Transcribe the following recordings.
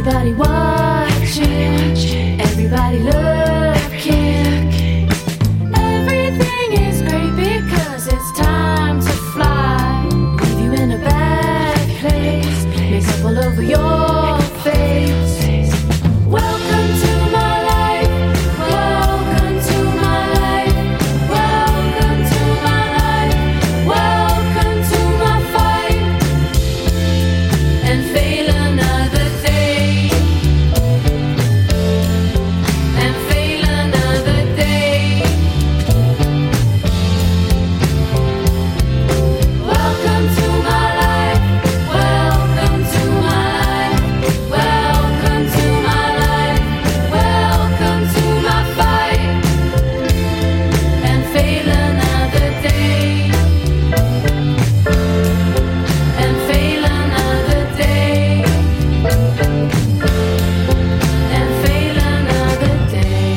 Everybody watching, everybody looking. Everything is great because it's time to fly. Leave you in a bad place, makeup all over your face. Welcome to my life, welcome to my life, welcome to my life, welcome to my fight, and fail another day, and fail another day. Welcome to my life, welcome to my life, welcome to my life, welcome to my fight, and fail another day, and fail another day, and fail another day.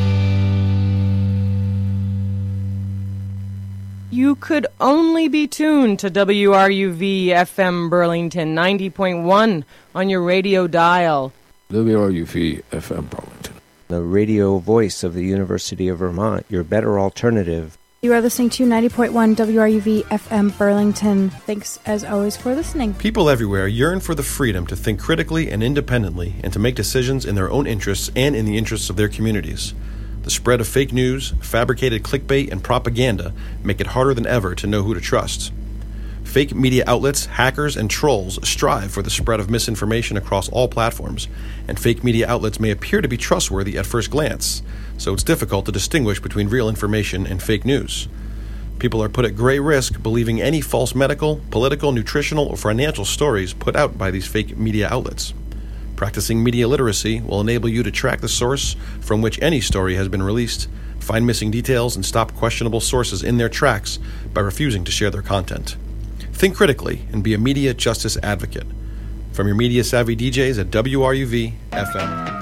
You could only be tuned to WRUV FM Burlington 90.1 on your radio dial. WRUV FM Burlington. The radio voice of the University of Vermont, your better alternative. You are listening to 90.1 WRUV FM Burlington. Thanks, as always, for listening. People everywhere yearn for the freedom to think critically and independently and to make decisions in their own interests and in the interests of their communities. The spread of fake news, fabricated clickbait, and propaganda make it harder than ever to know who to trust. Fake media outlets, hackers, and trolls strive for the spread of misinformation across all platforms, and fake media outlets may appear to be trustworthy at first glance, so it's difficult to distinguish between real information and fake news. People are put at great risk believing any false medical, political, nutritional, or financial stories put out by these fake media outlets. Practicing media literacy will enable you to track the source from which any story has been released, find missing details, and stop questionable sources in their tracks by refusing to share their content. Think critically and be a media justice advocate. From your media-savvy DJs at WRUV FM.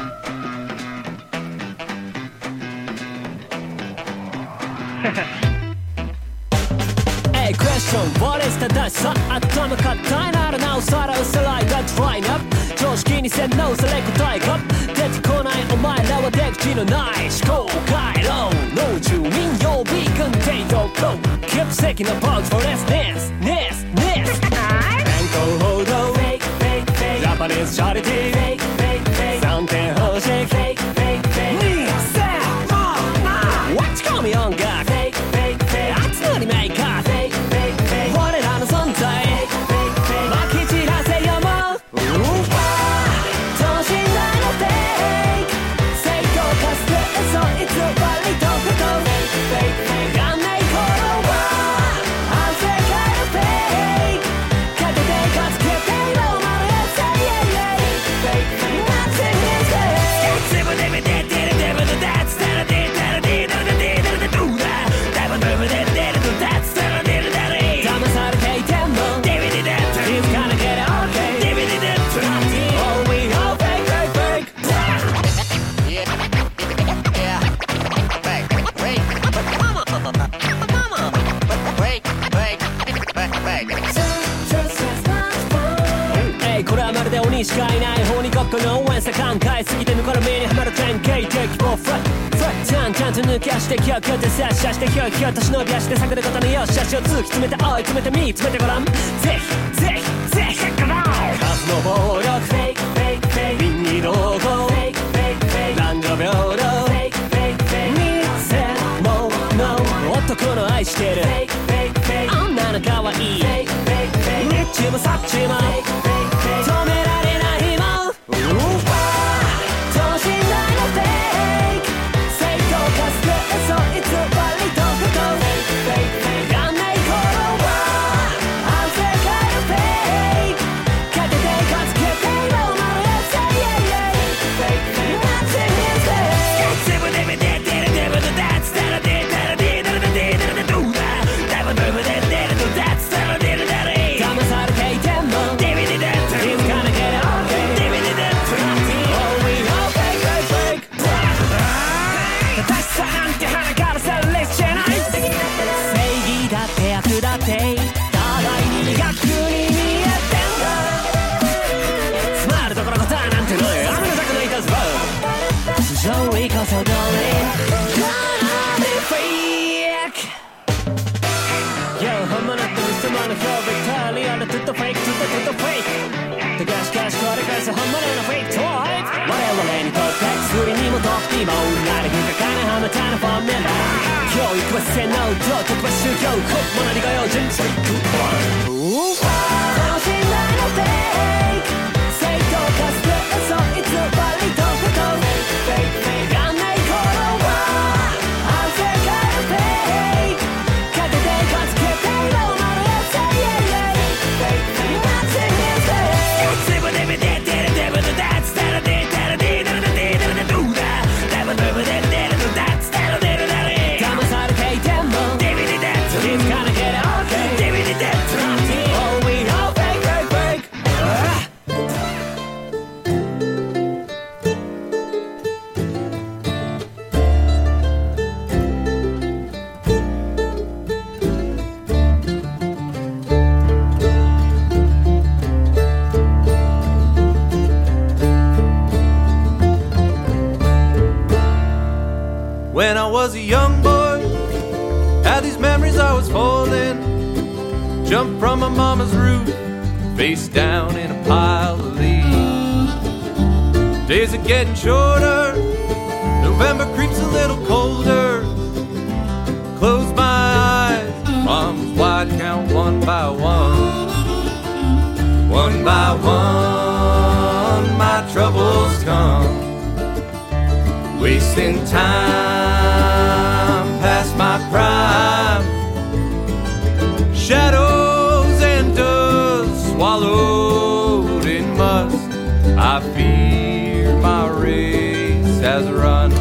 Hey, question, what is the dash? 頭硬いならなおさら薄らいだとラインアップ常識に洗脳され答えが出てこないお前らは出口のない思考回路老中民曜日軍艇とこうキープ席のポーズフォレスネスネスネス健康報道ジャパニーズチャリティー3点方式2、3、4 Watch call me on God 熱のリメイカー我らの存在まき散らせよもう等身大のフェイク正当化する嘘偽りとことがない頃は反省会のフェイクかけてかつけてローマのやつNothing is fake 自分で見ててる自分のダッツたらでたらでたらでたらでどうだ自分で見てるダッツたらでたらで騙されていても DVD だって He's gonna get it okay DVD だって Oh we all fake fake fake Yeah Fake fake Hey これはまるで鬼しかいない法に国家の応援さ考えすぎてぬから目にはまる典型的もうフラッちゃんちゃんと抜き足してキョキョって接写してひょいひょいと忍び足して探ることのよし足を突き詰めて追い詰めて見つめてごらんぜひぜひぜひ数の暴力民に同行男女平等偽物男の愛してる女の可愛い日中もさっちも止められないもん等身大のフェイク正当化する嘘偽りとことがない頃は反省会のフェイクかけてかつけてローマのやつNothing is fake 自分で見ててる自分のダッツたらでたらでたらでたらでどうだ自分で見てるダッツたらでたらで騙されていても DVD だの標ベクトリアルtutto fake tutto fake でしかしこれ返す本物のフェイクトイプ我々にとって薬にもとってもなるべく金はめたのフォーミュラ教育は洗脳道徳は宗教物理が用心トリック楽しんだのフェイク正当化する嘘偽りとことフェイクフェイクがない頃は反省会のフェイクかけてかつけてローマのやつフェイクフェイク Nothing is fake 全部でめててるデブのダッツタラデータラデータラデータラデードゥーダデブデブデブデブのダッツタラデータラデー騙されていてもデビデデッツ He's gonna get it okay デビデデッツ All we know fake fake fake When I was a young boy, had these memories I was holding. Jumped from my mama's roof, face down in a pile of leaves. Days are getting shorter, November creeps a little colder. Close my eyes, mom's wide count one by one. One by one, my troubles come. Wasting time past my prime. Shadows and dust swallowed in must. I fear my race has run.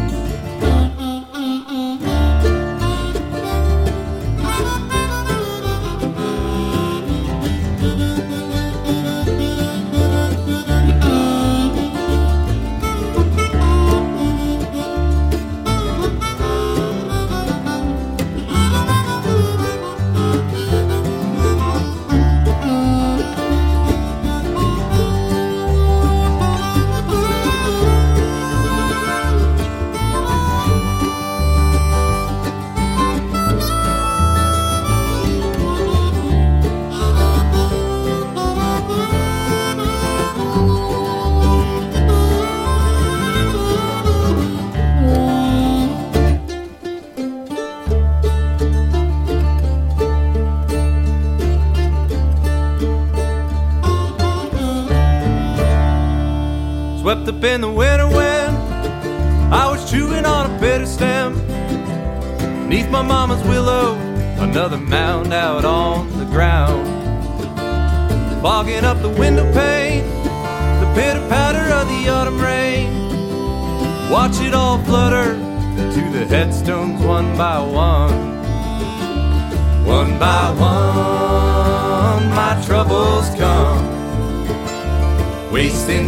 Swept up in the winter wind, I was chewing on a bitter stem. Beneath my mama's willow, another mound out on the ground. Fogging up the window pane, the pitter-patter of the autumn rain. Watch it all flutter to the headstones one by one. One by one, my troubles come. Wasting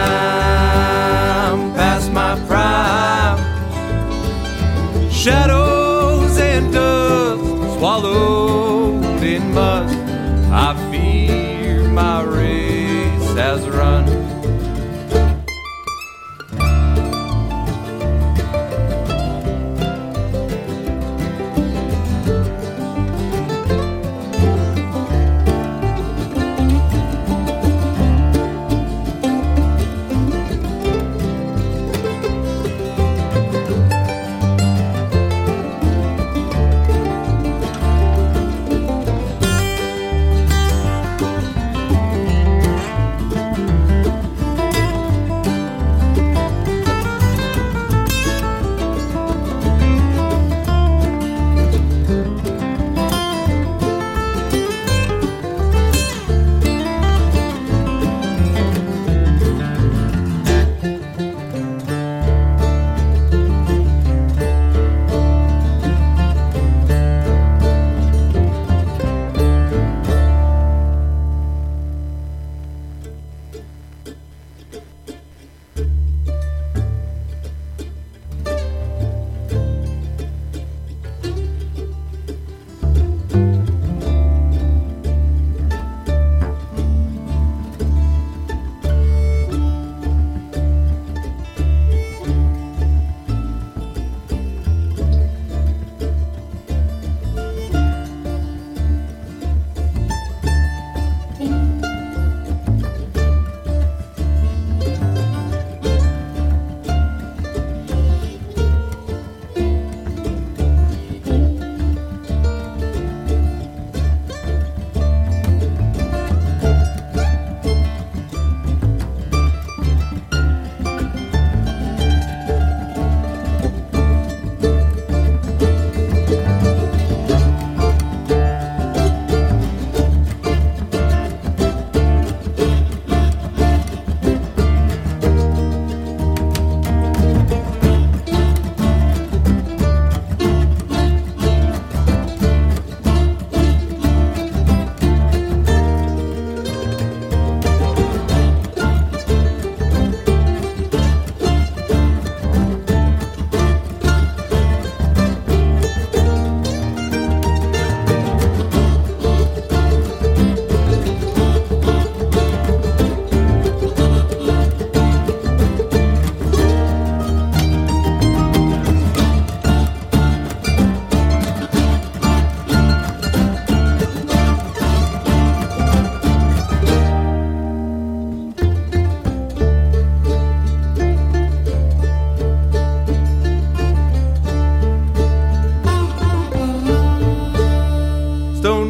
time past my prime. Shadows and dust swallowed in must. I fear my race has run.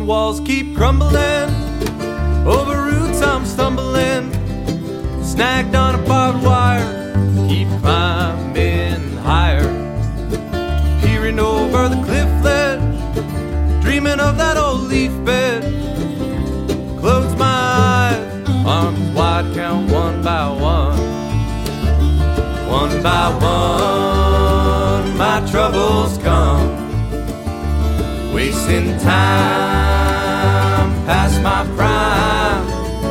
walls keep crumbling. Over roots I'm stumbling. Snagged on a barbed wire, keep climbing higher. Peering over the cliff ledge, dreaming of that old leaf bed. Close my eyes, arms wide, count one by one. One by one, my troubles come. Wasting time past my prime.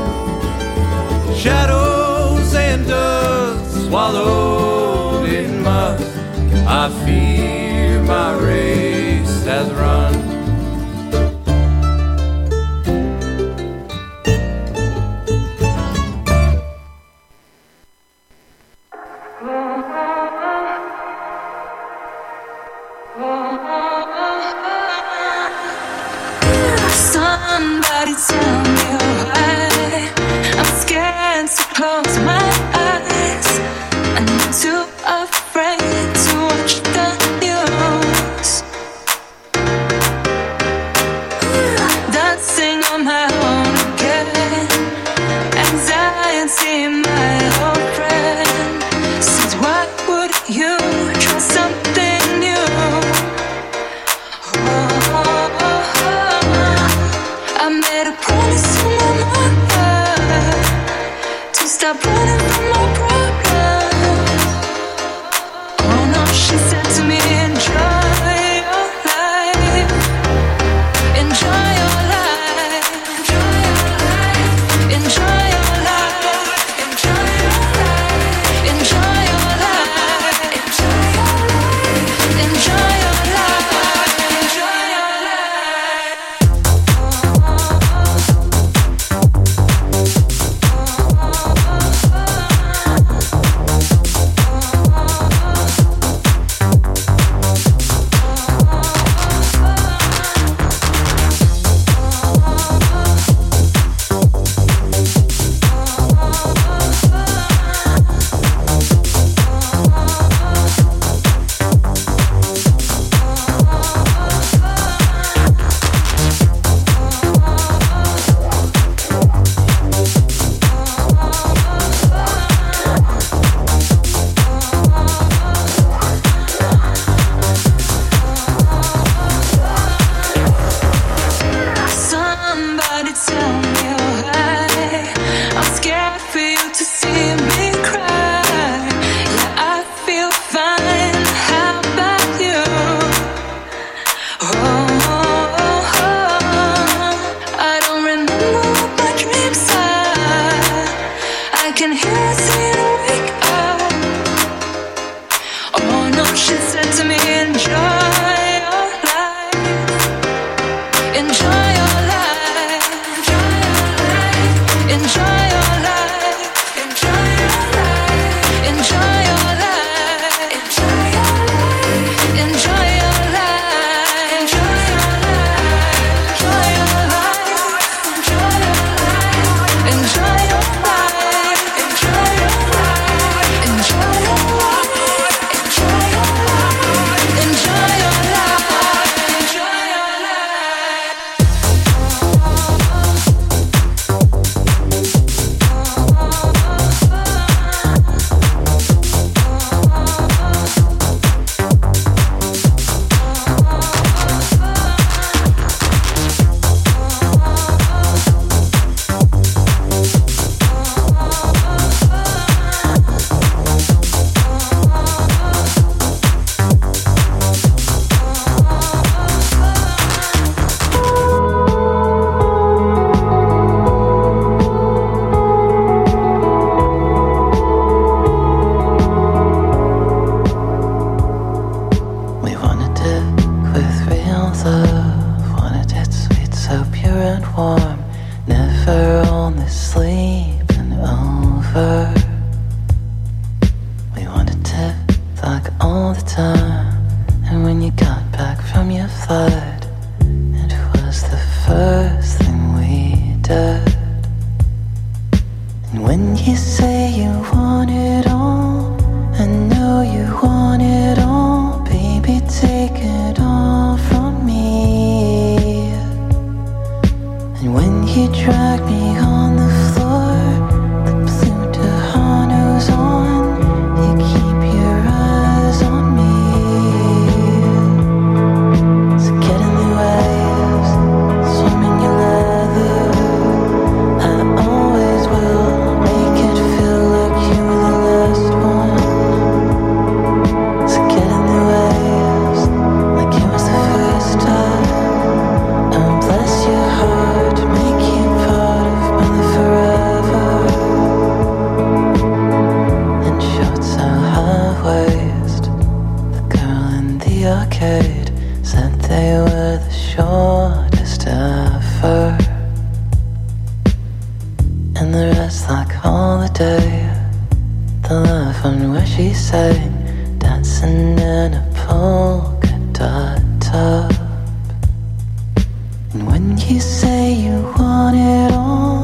Shadows and dust swallowed in mud. I fear my race has run. Somebody tell me why I'm scared to close my eyes. I'm too afraid to watch the news. Dancing on my own again. Anxiety, my old friend. Says, why would you try something new? I made a promise to my mother to stop running from my problems. Oh no, she said to me, enjoy your life. Enjoy your life. Enjoy your life. Enjoy your life. Enjoy your life. Enjoy your life. Enjoy your life. Enjoy your life. Somebody tell me why I'm scared for you to see me cry. Yeah, I feel fine. How about you? I don't remember what my dreams are. I can hear a saying wake up. Oh no, she said to me, enjoy your life. Enjoy your life. Enjoy your life. Enjoy your life. Enjoy your life. Enjoy your life. Enjoy your life. Enjoy your life. Enjoy your life. Enjoy your life. Enjoy your life. Enjoy your life. Enjoy your life. Enjoy your life. Enjoy your life. We wanted it with real love, wanted it sweet, so pure and warm, never only sleeping over. We wanted it like all the time, and when you got back from your flight, it was the first thing we did. And when you say you want it all, I know you want it all, baby, take it all from me. And when you drag me on the floor, the blue Tejano's on. You keep your eyes on me. So get in the waves, swim in your leather. I always will make it feel like you were the last one. So get in the waves, like it was the first time. And bless your heart, make you part of my forever. In shorts so high waist, the girl in the arcade said they were the shortest ever. And the rest like holiday, the love one where she sang, dancing in a polka dot top. And when you say you want it all,